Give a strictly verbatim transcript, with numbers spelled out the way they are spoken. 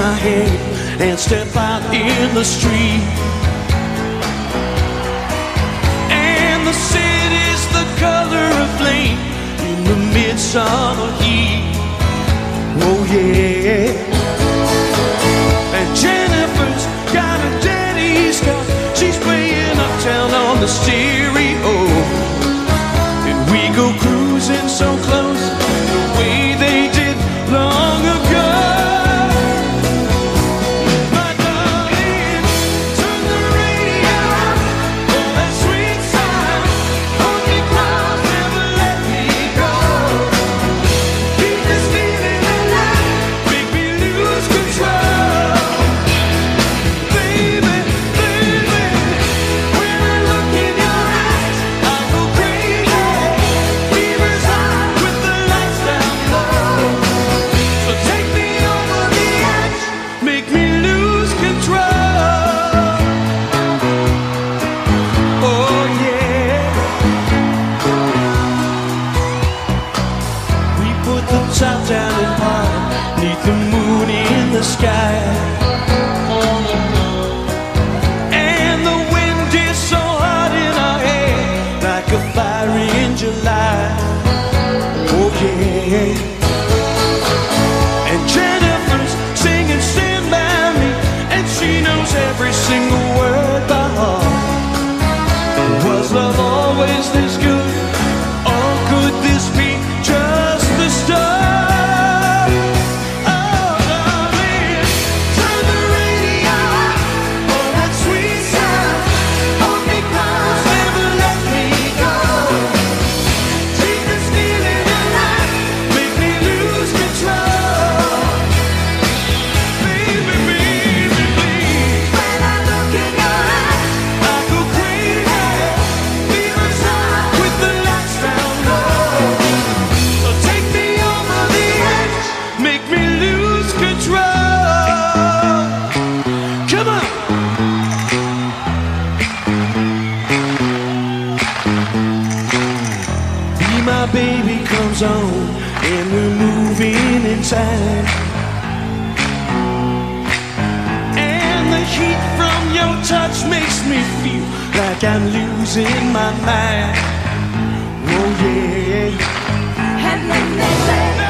my head and step out in the street. And the city's the color of flame in the midsummer heat. Oh yeah. And Jennifer's got a daddy's car. She's playing uptown on the stereo. And we go cruising so close, the way they did long ago. My darling, turn the radio on, oh that sweet sound. Hold me close, never let me go. Keep this feeling alive, make me lose control. Baby, baby, when I look in your eyes, I go crazy. Fever's high with the lights down low. So take me over the edge, make me lose control. Oh yeah. We put the top down and party neath the moon in the sky. And the wind is so hot in our hair, like a fire in July. Oh yeah. And Jennifer's singing Stand By Me, and she knows every single word by heart. Was love always this good, or could this be just the start? Oh, darling, turn the radio on, oh that sweet sound. Hold me close, never let me go. Keep this feeling alive, make me lose control. Baby, baby, please. When I look in your eyes, I go crazy. Fever's high with the lights down low. So take me over the edge, make me lose control. Come on. Be My Baby comes on, and we're moving in time. And the heat from your touch makes me feel like I'm losing my mind. Oh yeah. And then they say